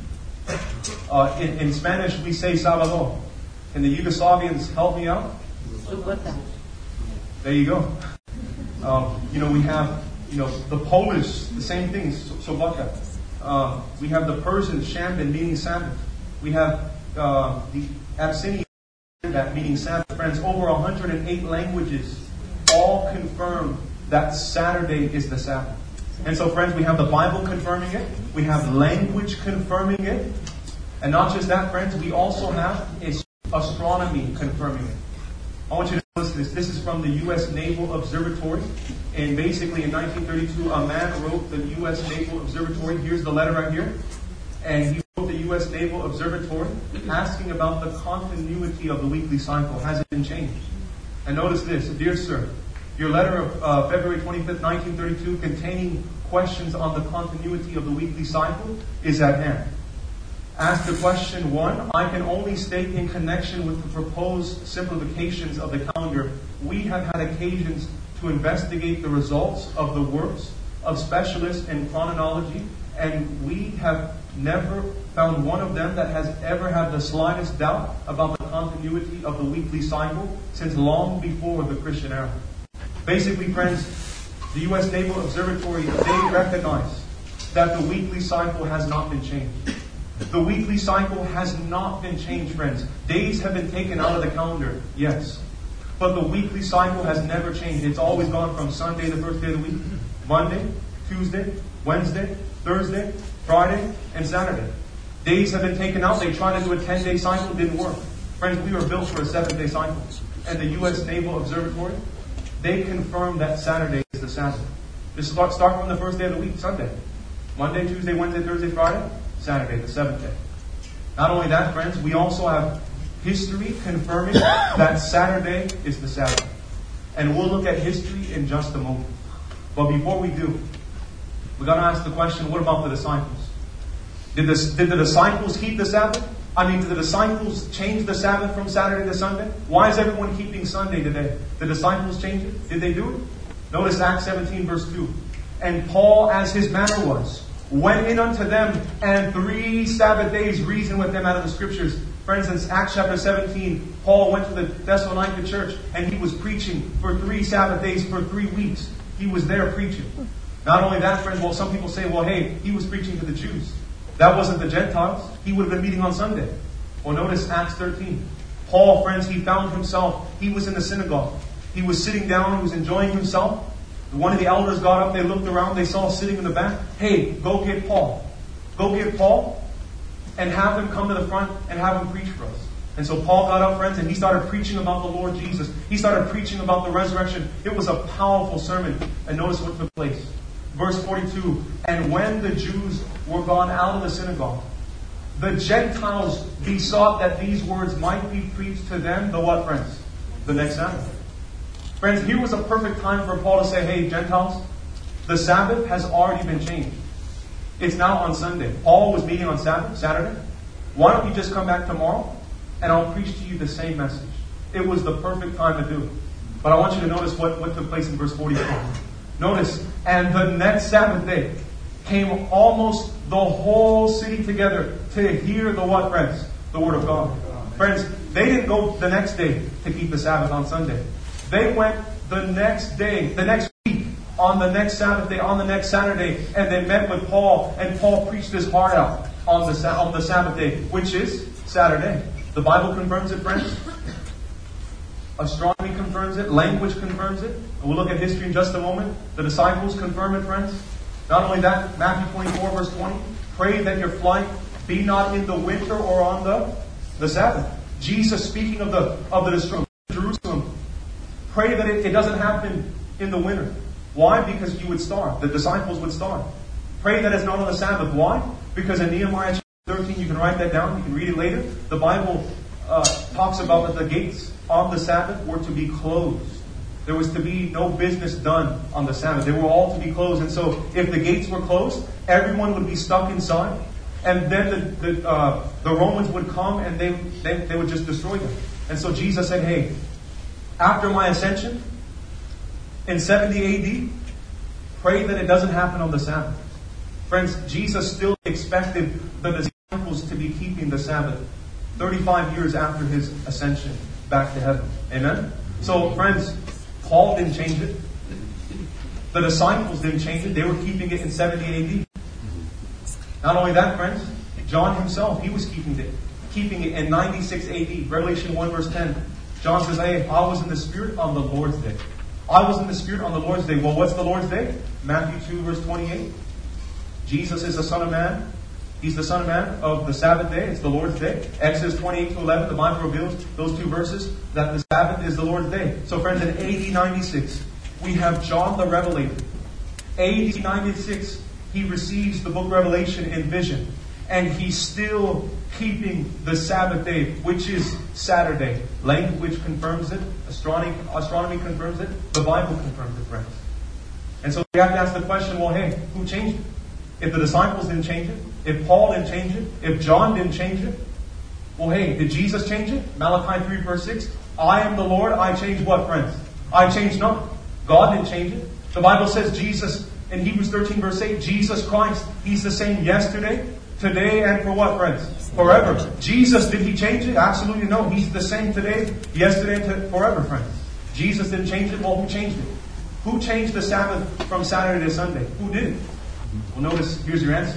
In Spanish, we say sábado. Can the Yugoslavians help me out? There you go. We have, the Polish, the same thing, sobota. We have the Persian, shamban, meaning Sabbath. We have the Abyssinian, that meaning Sabbath. Friends, over 108 languages all confirm that Saturday is the Sabbath. And so, friends, we have the Bible confirming it. We have language confirming it. And not just that, friends, we also have astronomy confirming it. I want you to notice this. This is from the U.S. Naval Observatory. And basically, in 1932, a man wrote the U.S. Naval Observatory. Here's the letter right here. And he wrote the U.S. Naval Observatory asking about the continuity of the weekly cycle. Has it been changed? And notice this. Dear sir, your letter of February 25th, 1932, containing questions on the continuity of the weekly cycle, is at hand. Ask the question 1. I can only state in connection with the proposed simplifications of the calendar, we have had occasions to investigate the results of the works of specialists in chronology, and we have never found one of them that has ever had the slightest doubt about the continuity of the weekly cycle since long before the Christian era. Basically, friends, the U.S. Naval Observatory, they recognize that the weekly cycle has not been changed. The weekly cycle has not been changed, friends. Days have been taken out of the calendar, yes. But the weekly cycle has never changed. It's always gone from Sunday, the first day of the week, Monday, Tuesday, Wednesday, Thursday, Friday, and Saturday. Days have been taken out. They tried to do a 10-day cycle. It didn't work. Friends, we were built for a 7-day cycle. And the U.S. Naval Observatory, they confirm that Saturday is the Sabbath. Just start from the first day of the week, Sunday. Monday, Tuesday, Wednesday, Thursday, Friday, Saturday, the 7th day. Not only that, friends, we also have history confirming that Saturday is the Sabbath. And we'll look at history in just a moment. But before we do, we're going to ask the question, what about the disciples? Did the disciples keep the Sabbath? Did the disciples change the Sabbath from Saturday to Sunday? Why is everyone keeping Sunday today? The disciples changed it? Did they do it? Notice Acts 17 verse 2. And Paul, as his manner was, went in unto them, and 3 Sabbath days reasoned with them out of the Scriptures. Friends, in Acts chapter 17, Paul went to the Thessalonica church, and he was preaching for 3 Sabbath days for 3 weeks. He was there preaching. Not only that, friends, some people say, he was preaching to the Jews. That wasn't the Gentiles. He would have been meeting on Sunday. Well, notice Acts 13. Paul, friends, he found himself, he was in the synagogue. He was sitting down, he was enjoying himself. One of the elders got up, they looked around, they saw sitting in the back. Hey, go get Paul. Go get Paul and have him come to the front and have him preach for us. And so Paul got up, friends, and he started preaching about the Lord Jesus. He started preaching about the resurrection. It was a powerful sermon. And notice what took place. Verse 42, and when the Jews were gone out of the synagogue, the Gentiles besought that these words might be preached to them, the what, friends? The next Sabbath. Friends, here was a perfect time for Paul to say, hey, Gentiles, the Sabbath has already been changed. It's now on Sunday. Paul was meeting on Saturday. Why don't you just come back tomorrow and I'll preach to you the same message? It was the perfect time to do it. But I want you to notice what took place in verse 44. Notice, and the next Sabbath day came almost the whole city together to hear the what, friends? The Word of God. Friends, they didn't go the next day to keep the Sabbath on Sunday. They went the next day, the next week, on the next Sabbath day, on the next Saturday, and they met with Paul, and Paul preached his heart out on the Sabbath day, which is Saturday. The Bible confirms it, friends. Astronomy confirms it. Language confirms it. And we'll look at history in just a moment. The disciples confirm it, friends. Not only that, Matthew 24, verse 20. Pray that your flight be not in the winter or on the Sabbath. Jesus speaking of the destruction of Jerusalem. Pray that it doesn't happen in the winter. Why? Because you would starve. The disciples would starve. Pray that it's not on the Sabbath. Why? Because in Nehemiah chapter 13, you can write that down. You can read it later. The Bible talks about that the gates on the Sabbath were to be closed. There was to be no business done on the Sabbath. They were all to be closed. And so if the gates were closed, everyone would be stuck inside. And then the Romans would come and they would just destroy them. And so Jesus said, hey, after my ascension, in 70 AD, pray that it doesn't happen on the Sabbath. Friends, Jesus still expected the disciples to be keeping the Sabbath 35 years after his ascension back to heaven. Amen? So, friends, Paul didn't change it. The disciples didn't change it. They were keeping it in 70 AD. Not only that, friends, John himself, he was keeping it in 96 AD. Revelation 1 verse 10. John says, hey, I was in the Spirit on the Lord's day. I was in the Spirit on the Lord's day. Well, what's the Lord's day? Matthew 2 verse 28. Jesus is the Son of Man. He's the Son of Man of the Sabbath day. It's the Lord's day. Exodus 28 to 11, the Bible reveals those 2 verses that the Sabbath is the Lord's day. So friends, in AD 96, we have John the Revelator. AD 96, he receives the book Revelation in vision. And he's still keeping the Sabbath day, which is Saturday. Language confirms it. Astronomy confirms it. The Bible confirms it, friends. And so we have to ask the question, well, hey, who changed it? If the disciples didn't change it, if Paul didn't change it, if John didn't change it, well, hey, did Jesus change it? Malachi 3 verse 6, I am the Lord, I change what, friends? I change not. God didn't change it. The Bible says Jesus, in Hebrews 13 verse 8, Jesus Christ, He's the same yesterday, today, and for what, friends? Forever. Jesus, did He change it? Absolutely no. He's the same today, yesterday, and forever, friends. Jesus didn't change it. Well, who changed it? Who changed the Sabbath from Saturday to Sunday? Who did it? Well, notice, here's your answer.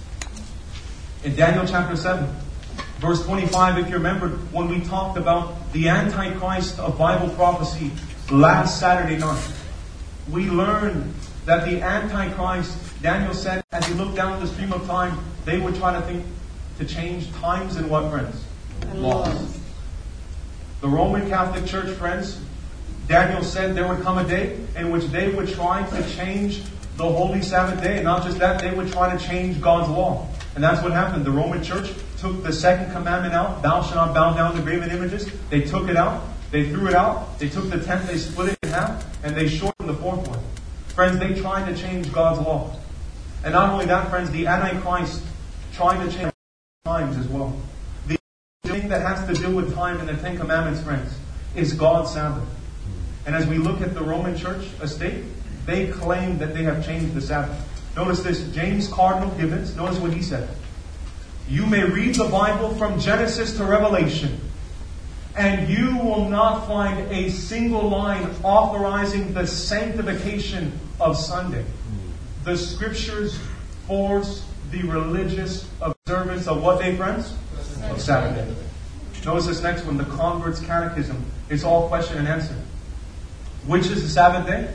In Daniel chapter 7, verse 25, if you remember, when we talked about the Antichrist of Bible prophecy last Saturday night, we learned that the Antichrist, Daniel said, as he looked down the stream of time, they would try to change times and what, friends? Laws. The Roman Catholic Church, friends, Daniel said there would come a day in which they would try to change the Holy Sabbath day. And not just that, they would try to change God's law. And that's what happened. The Roman Church took the second commandment out, thou shalt not bow down to graven images. They took it out. They threw it out. They took the 10th, they split it in half, and they shortened the 4th one. Friends, they tried to change God's law. And not only that, friends, the Antichrist tried to change times as well. The thing that has to do with time in the 10 Commandments, friends, is God's Sabbath. And as we look at the Roman Church estate, they claim that they have changed the Sabbath. Notice this, James Cardinal Gibbons, notice what he said. You may read the Bible from Genesis to Revelation, and you will not find a single line authorizing the sanctification of Sunday. The Scriptures force the religious observance of what day, friends? Of Saturday. Notice this next one, the Convert's Catechism. It's all question and answer. Which is the Sabbath day?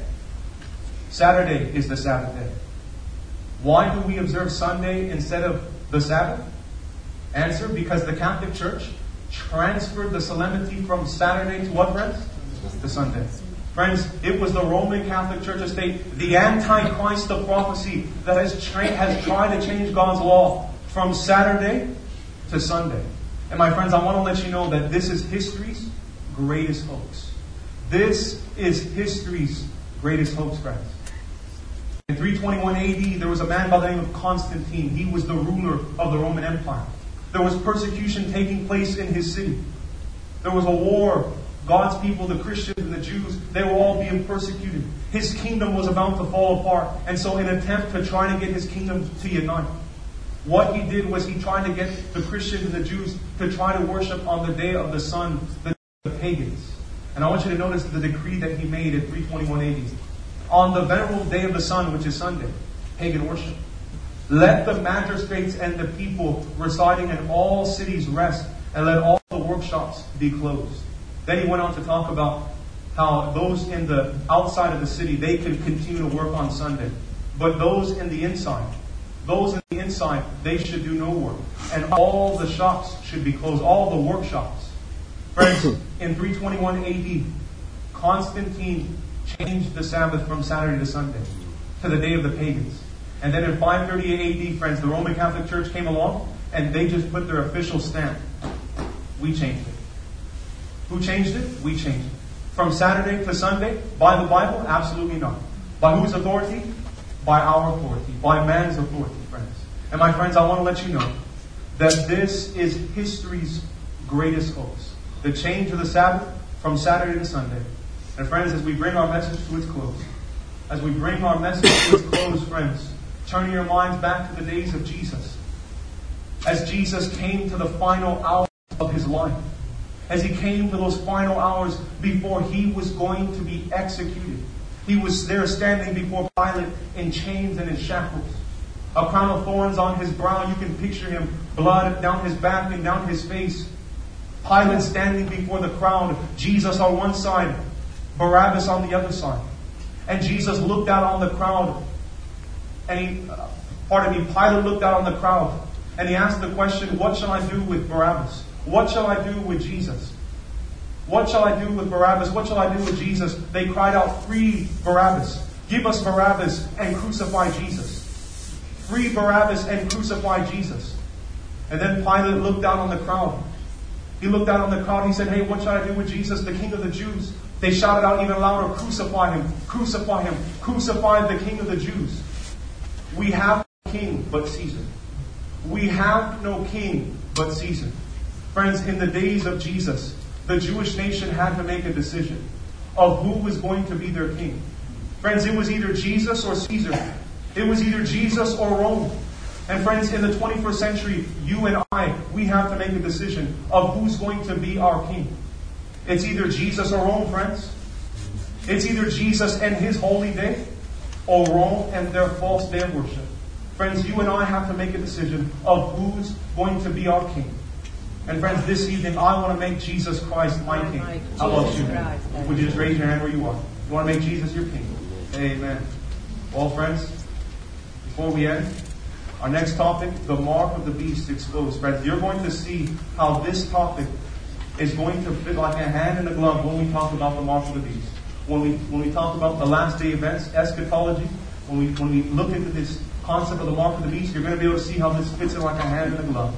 Saturday is the Sabbath day. Why do we observe Sunday instead of the Sabbath? Answer, because the Catholic Church transferred the solemnity from Saturday to what, friends? To Sunday. Friends, it was the Roman Catholic Church estate, the Antichrist of prophecy, that has tried to change God's law from Saturday to Sunday. And my friends, I want to let you know that this is history's greatest hoax. This is history's greatest hoax, friends. In 321 AD, there was a man by the name of Constantine. He was the ruler of the Roman Empire. There was persecution taking place in his city. There was a war. God's people, the Christians and the Jews, they were all being persecuted. His kingdom was about to fall apart. And so in an attempt to try to get his kingdom to unite, what he did was he tried to get the Christians and the Jews to try to worship on the day of the sun, the pagans. And I want you to notice the decree that he made in 321 AD. On the venerable day of the sun, which is Sunday, pagan worship, let the magistrates and the people residing in all cities rest, and let all the workshops be closed. Then he went on to talk about how those in the outside of the city, they could continue to work on Sunday. But those in the inside, they should do no work. And all the shops should be closed, all the workshops. Friends, in 321 AD, Constantine changed the Sabbath from Saturday to Sunday, to the day of the pagans. And then in 538 AD, friends, the Roman Catholic Church came along, and they just put their official stamp. We changed it. Who changed it? We changed it. From Saturday to Sunday, by the Bible? Absolutely not. By whose authority? By our authority. By man's authority, friends. And my friends, I want to let you know that this is history's greatest hoax. The change of the Sabbath from Saturday to Sunday. And friends, as we bring our message to its close, friends, turn your minds back to the days of Jesus. As Jesus came to the final hour of his life. As he came to those final hours before he was going to be executed. He was there standing before Pilate in chains and in shackles. A crown of thorns on his brow. You can picture him, blood down his back and down his face. Pilate standing before the crowd. Jesus on one side, Barabbas on the other side. And Jesus looked out on the crowd. And Pilate looked out on the crowd. And he asked the question, what shall I do with Barabbas? What shall I do with Jesus? What shall I do with Barabbas? What shall I do with Jesus? They cried out, free Barabbas. Give us Barabbas and crucify Jesus. Free Barabbas and crucify Jesus. And then Pilate looked down on the crowd. He looked out on the crowd and he said, hey, what shall I do with Jesus, the King of the Jews? They shouted out even louder, crucify him, crucify him, crucify the King of the Jews. We have no king but Caesar. We have no king but Caesar. Friends, in the days of Jesus, the Jewish nation had to make a decision of who was going to be their king. Friends, it was either Jesus or Caesar. It was either Jesus or Rome. And friends, in the 21st century, you and I, we have to make a decision of who's going to be our king. It's either Jesus or Rome, friends. It's either Jesus and his holy day, or Rome and their false day of worship. Friends, you and I have to make a decision of who's going to be our king. And friends, this evening, I want to make Jesus Christ my king. How about you? Would you just raise your hand where you are? You want to make Jesus your king? Amen. Well, friends, before we end, our next topic, the mark of the beast exposed. Friends, you're going to see how this topic is going to fit like a hand in a glove when we talk about the mark of the beast. When we talk about the last day events, eschatology, when we look into this concept of the mark of the beast, you're going to be able to see how this fits in like a hand in a glove.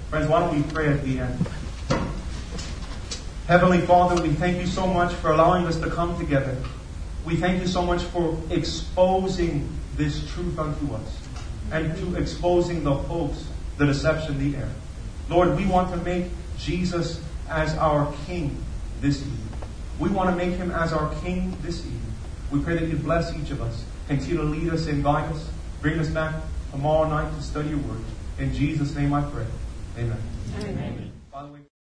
Friends, why don't we pray at the end? Heavenly Father, we thank you so much for allowing us to come together. We thank you so much for exposing this truth unto us and to exposing the hoax, the deception, the error. Lord, we want to make Jesus as our King this evening. We want to make him as our King this evening. We pray that you bless each of us. Continue to lead us and guide us. Bring us back tomorrow night to study your word. In Jesus' name I pray. Amen. Amen. Father, we